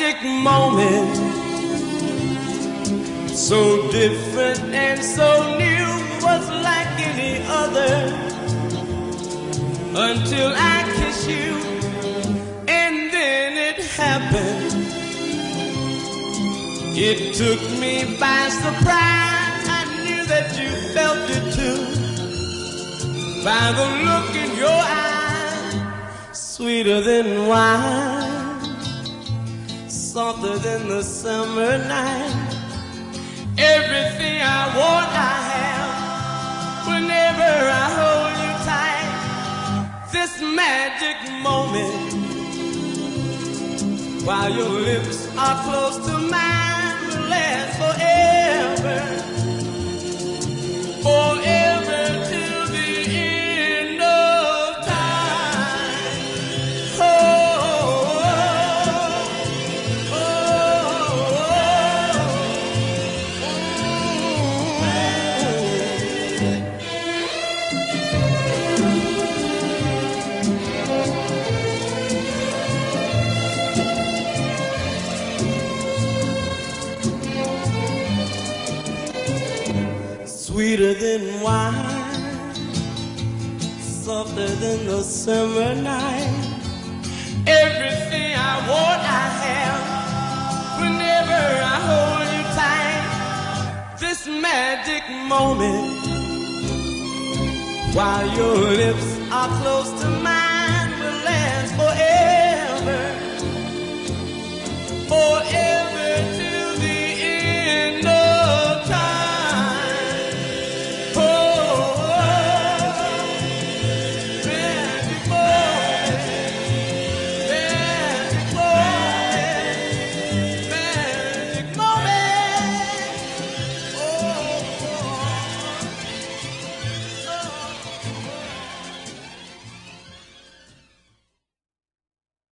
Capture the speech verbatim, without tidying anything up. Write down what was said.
magic moment, so different and so new, was like any other, until I kiss you, and then it happened. It took me by surprise. I knew that you felt it too, by the look in your eyes, sweeter than wine, softer than the summer night. Everything I want I have whenever I hold you tight. This magic moment, while your lips are close to mine, will last forever, forever till the end of time. Oh, oh, oh, sweeter than wine, softer than the summer night. Everything I want I have whenever I hold you tight. This magic moment, while your lips are close to mine,